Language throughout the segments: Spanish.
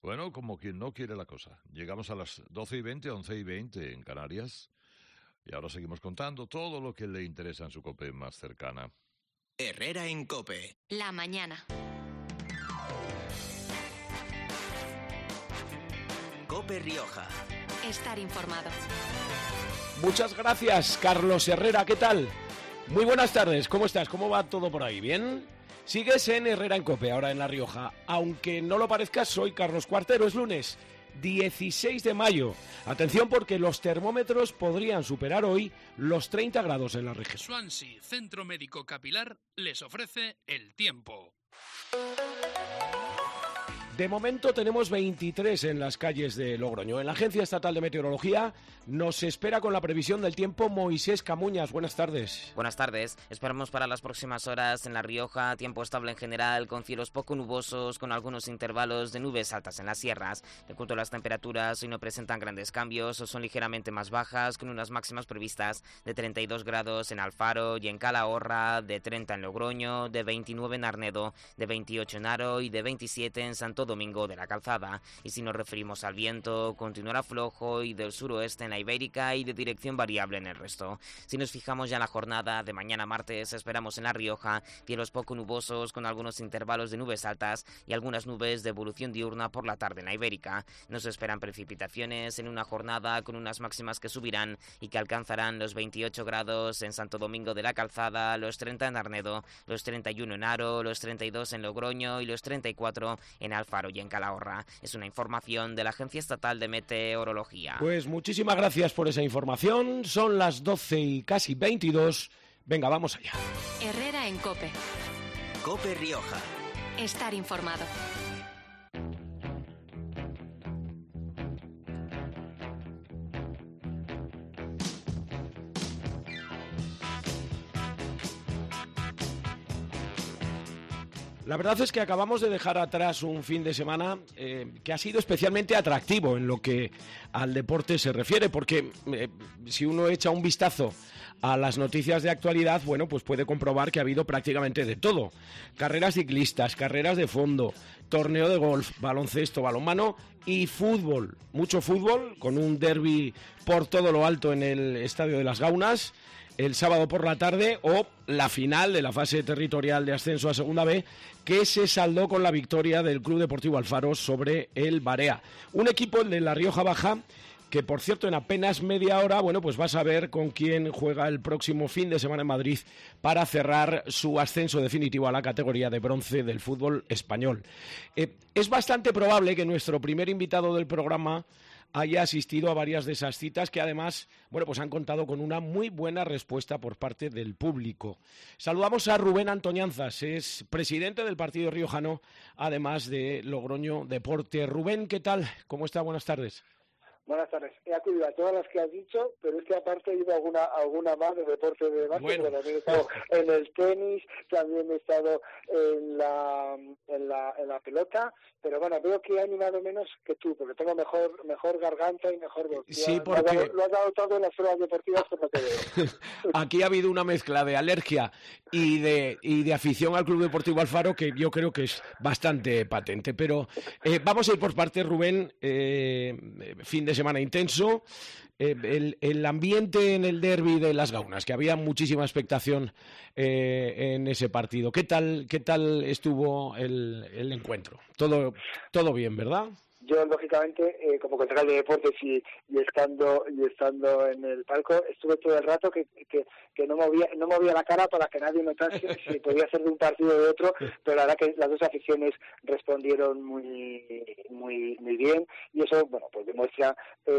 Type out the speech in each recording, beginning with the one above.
Bueno, como quien no quiere la cosa. Llegamos a las 12:20, 11:20 en Canarias. Y ahora seguimos contando todo lo que le interesa en su COPE más cercana. Herrera en COPE. La mañana. COPE Rioja. Estar informado. Muchas gracias, Carlos Herrera. ¿Qué tal? Muy buenas tardes. ¿Cómo estás? ¿Cómo va todo por ahí? ¿Bien? Sigues en Herrera en COPE, ahora en La Rioja. Aunque no lo parezca, soy Carlos Cuartero. Es lunes 16 de mayo. Atención porque los termómetros podrían superar hoy los 30 grados en la región. Swansea Centro Médico Capilar les ofrece el tiempo. De momento tenemos 23 en las calles de Logroño. En la Agencia Estatal de Meteorología nos espera con la previsión del tiempo Moisés Camuñas. Buenas tardes. Buenas tardes. Esperamos para las próximas horas en La Rioja tiempo estable en general, con cielos poco nubosos, con algunos intervalos de nubes altas en las sierras. En cuanto a las temperaturas, hoy no presentan grandes cambios o son ligeramente más bajas, con unas máximas previstas de 32 grados en Alfaro y en Calahorra, de 30 en Logroño, de 29 en Arnedo, de 28 en Haro y de 27 en Santo Domingo de la Calzada. Y si nos referimos al viento, continuará flojo y del suroeste en la Ibérica y de dirección variable en el resto. Si nos fijamos ya en la jornada de mañana martes, esperamos en La Rioja cielos poco nubosos con algunos intervalos de nubes altas y algunas nubes de evolución diurna por la tarde en la Ibérica. Nos esperan precipitaciones en una jornada con unas máximas que subirán y que alcanzarán los 28 grados en Santo Domingo de la Calzada, los 30 en Arnedo, los 31 en Haro, los 32 en Logroño y los 34 en Alfaro y en Calahorra. Es una información de la Agencia Estatal de Meteorología. Pues muchísimas gracias por esa información. Son las 12 y casi 22. Venga, vamos allá. Herrera en COPE. COPE Rioja. Estar informado. La verdad es que acabamos de dejar atrás un fin de semana que ha sido especialmente atractivo en lo que al deporte se refiere, porque si uno echa un vistazo a las noticias de actualidad, bueno, pues puede comprobar que ha habido prácticamente de todo. Carreras ciclistas, carreras de fondo, torneo de golf, baloncesto, balonmano y fútbol. Mucho fútbol, con un derbi por todo lo alto en el Estadio de las Gaunas el sábado por la tarde, o la final de la fase territorial de ascenso a Segunda B, que se saldó con la victoria del Club Deportivo Alfaro sobre el Barea. Un equipo, el de La Rioja Baja, que por cierto en apenas media hora, bueno, pues vas a ver con quién juega el próximo fin de semana en Madrid para cerrar su ascenso definitivo a la categoría de bronce del fútbol español. Es bastante probable que nuestro primer invitado del programa haya asistido a varias de esas citas que además, bueno, pues han contado con una muy buena respuesta por parte del público. Saludamos a Rubén Antoñanzas, es presidente del partido riojano, además de Logroño Deporte. Rubén, ¿qué tal? ¿Cómo está? Buenas tardes. Buenas tardes. He acudido a todas las que has dicho, pero es que aparte he ido a alguna más de deporte de básquet. Bueno. También he estado en el tenis, también he estado en la pelota, pero bueno, veo que he animado menos que tú, porque tengo mejor garganta y mejor voz. Sí, porque lo has dado todo en las pruebas deportivas, por lo que veo. Aquí ha habido una mezcla de alergia y de afición al Club Deportivo Alfaro que yo creo que es bastante patente. Pero vamos a ir por partes, Rubén. Fin de semana intenso, el ambiente en el derbi de las Gaunas, que había muchísima expectación en ese partido. ¿Qué tal estuvo el encuentro? Todo bien, ¿verdad? Yo, lógicamente, como concejal de deportes y estando en el palco, estuve todo el rato que no movía la cara para que nadie notase si podía ser de un partido o de otro, pero la verdad que las dos aficiones respondieron muy bien, y eso, bueno, pues demuestra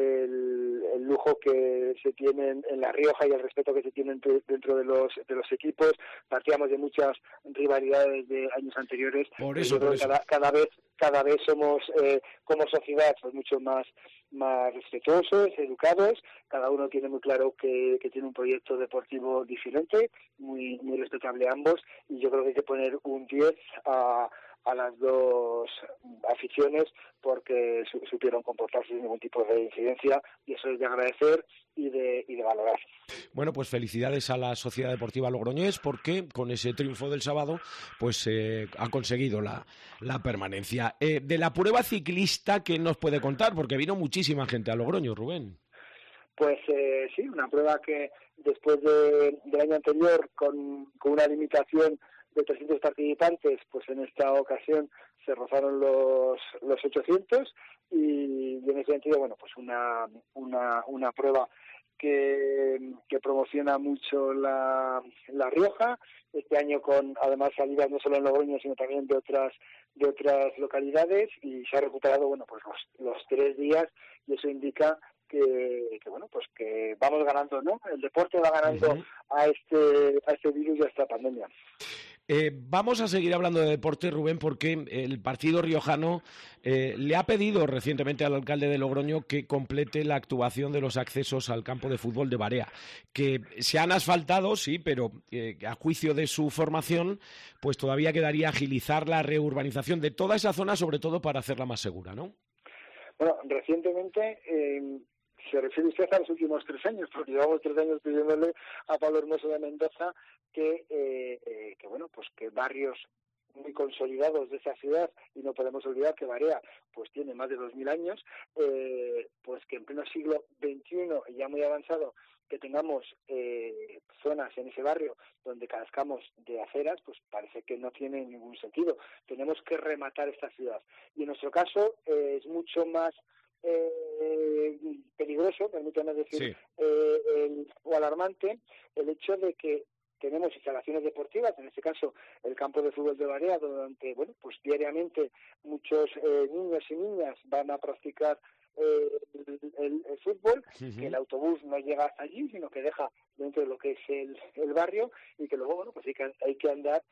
el lujo que se tiene en La Rioja y el respeto que se tiene dentro de los equipos. Partíamos de muchas rivalidades de años anteriores. Por eso. Cada vez somos como sociedad pues mucho más respetuosos, educados. Cada uno tiene muy claro que tiene un proyecto deportivo diferente, muy respetable ambos, y yo creo que hay que poner un 10 a a las dos aficiones porque supieron comportarse sin ningún tipo de incidencia, y eso es de agradecer y de valorar. Bueno, pues felicidades a la Sociedad Deportiva Logroñés, porque con ese triunfo del sábado pues ha conseguido la permanencia. De la prueba ciclista, ¿qué nos puede contar? Porque vino muchísima gente a Logroño, Rubén. Pues sí, una prueba que después del año anterior, con una limitación de 300 participantes, pues en esta ocasión se rozaron los 800, y en ese sentido, bueno, pues una prueba que promociona mucho la Rioja, este año con además salidas no solo en Logroño, sino también de otras localidades, y se ha recuperado, bueno, pues los 3 días, y eso indica que bueno, pues que vamos ganando, ¿no? El deporte va ganando a este virus y a esta pandemia. Vamos a seguir hablando de deporte, Rubén, porque el partido riojano le ha pedido recientemente al alcalde de Logroño que complete la actuación de los accesos al campo de fútbol de Barea, que se han asfaltado, sí, pero a juicio de su formación, pues todavía quedaría agilizar la reurbanización de toda esa zona, sobre todo para hacerla más segura, ¿no? Bueno, recientemente se refiere usted a los últimos 3 años, porque llevamos 3 años pidiéndole a Pablo Hermoso de Mendoza que bueno, pues que barrios muy consolidados de esa ciudad, y no podemos olvidar que Barea pues tiene más de 2000 años, pues que en pleno siglo XXI, ya muy avanzado, que tengamos zonas en ese barrio donde carezcamos de aceras, pues parece que no tiene ningún sentido. Tenemos que rematar esta ciudad, y en nuestro caso es mucho más peligroso, permítanme decir, o alarmante, el hecho de que tenemos instalaciones deportivas, en este caso el campo de fútbol de Barea, donde, bueno, pues diariamente muchos niños y niñas van a practicar el fútbol, que el autobús no llega hasta allí, sino que deja dentro de lo que es el barrio, y que luego, bueno, pues hay que andar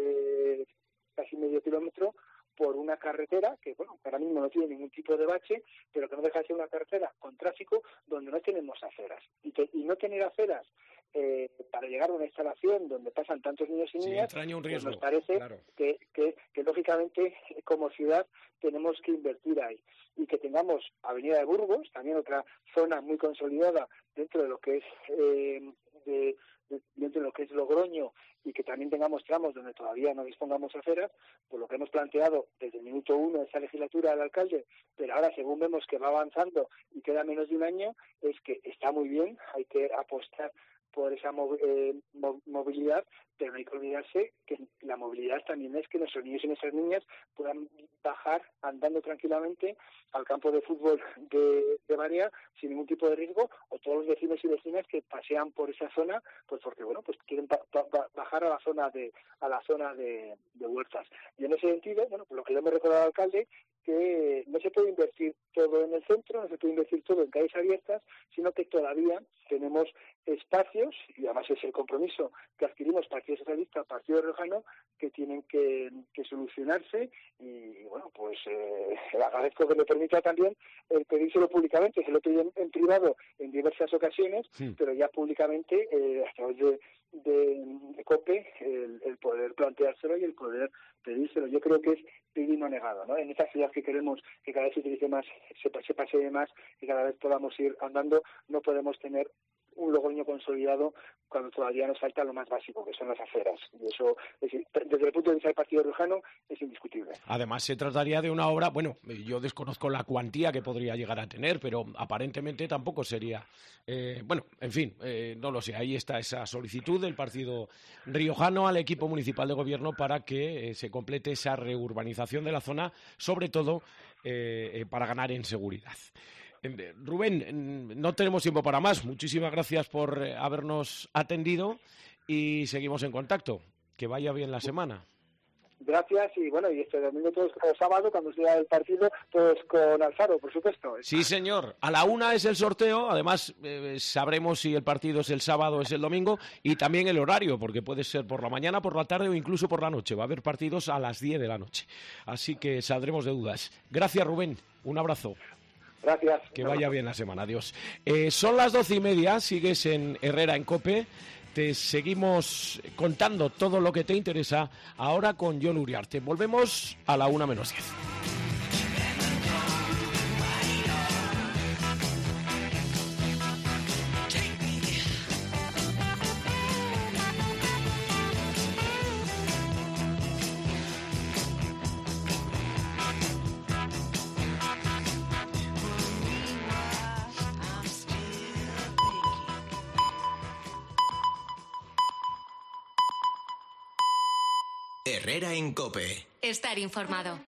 casi medio kilómetro por una carretera que, bueno, ahora mismo no tiene ningún tipo de bache, pero que no deja de ser una carretera con tráfico donde no tenemos aceras. Y no tener aceras para llegar a una instalación donde pasan tantos niños y niñas, entraña un riesgo, pues nos parece claro, que lógicamente como ciudad tenemos que invertir ahí. Y que tengamos Avenida de Burgos, también otra zona muy consolidada dentro de lo que es dentro de lo que es Logroño, y que también tengamos tramos donde todavía no dispongamos aceras, pues lo que hemos planteado desde el minuto 1 de esta legislatura al alcalde, pero ahora según vemos que va avanzando y queda menos de un año, es que está muy bien, hay que apostar por esa movilidad, pero no hay que olvidarse que la movilidad también es que nuestros niños y nuestras niñas puedan bajar andando tranquilamente al campo de fútbol de Barea sin ningún tipo de riesgo, o todos los vecinos y vecinas que pasean por esa zona, pues porque, bueno, pues quieren bajar a la zona de Huertas. Y en ese sentido, bueno, pues lo que yo me he recordado al alcalde, que no se puede invertir todo en el centro, no se puede invertir todo en calles abiertas, sino que todavía tenemos espacios, y además es el compromiso que adquirimos Partido Socialista, Partido Riojano, que tienen que solucionarse, y bueno, pues agradezco que me permita también pedírselo públicamente. Se lo pedí en privado en diversas ocasiones, pero ya públicamente a través de COPE el poder planteárselo y el poder pedírselo. Yo creo que es pedir y no negado, ¿no? En esta ciudad que queremos que cada vez se utilice más, se pasee más, y cada vez podamos ir andando, no podemos tener un Logroño consolidado cuando todavía nos falta lo más básico, que son las aceras. Y eso, desde el punto de vista del Partido Riojano, es indiscutible. Además, se trataría de una obra, bueno, yo desconozco la cuantía que podría llegar a tener, pero aparentemente tampoco sería... bueno, en fin, no lo sé. Ahí está esa solicitud del Partido Riojano al equipo municipal de gobierno para que se complete esa reurbanización de la zona, sobre todo para ganar en seguridad. Rubén, no tenemos tiempo para más. Muchísimas gracias por habernos atendido y seguimos en contacto. Que vaya bien la semana. Gracias, y bueno, y este domingo todos, o sábado, cuando sea el partido, todos con Alfaro, por supuesto. Sí, señor. A la 1 es el sorteo, además sabremos si el partido es el sábado o es el domingo, y también el horario, porque puede ser por la mañana, por la tarde o incluso por la noche. Va a haber partidos a las 10 de la noche. Así que saldremos de dudas. Gracias, Rubén. Un abrazo. Gracias. Que vaya bien la semana. Adiós. Son las 12:30, sigues en Herrera en COPE. te seguimos contando todo lo que te interesa ahora con Jon Uriarte. Volvemos a la 1:10. Herrera en COPE. Estar informado.